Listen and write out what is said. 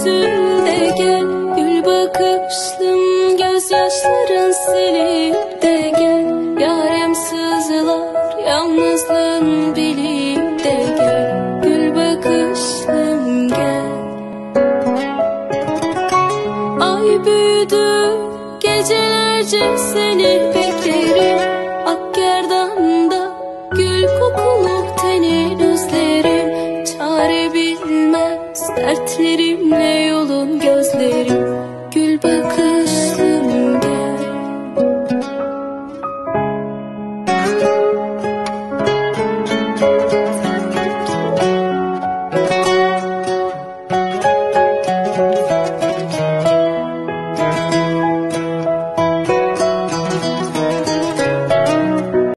üzül de gel. Gül bakışlım gözyaşların silip de gel. Yarem sızlar yalnızlığın bilip de gel. Gül bakışlım gel. Ay büyüdü gecelerce seni beklerim. Ak gerdanda gül kokulu tenin özlerim. Çare bilmez dertleri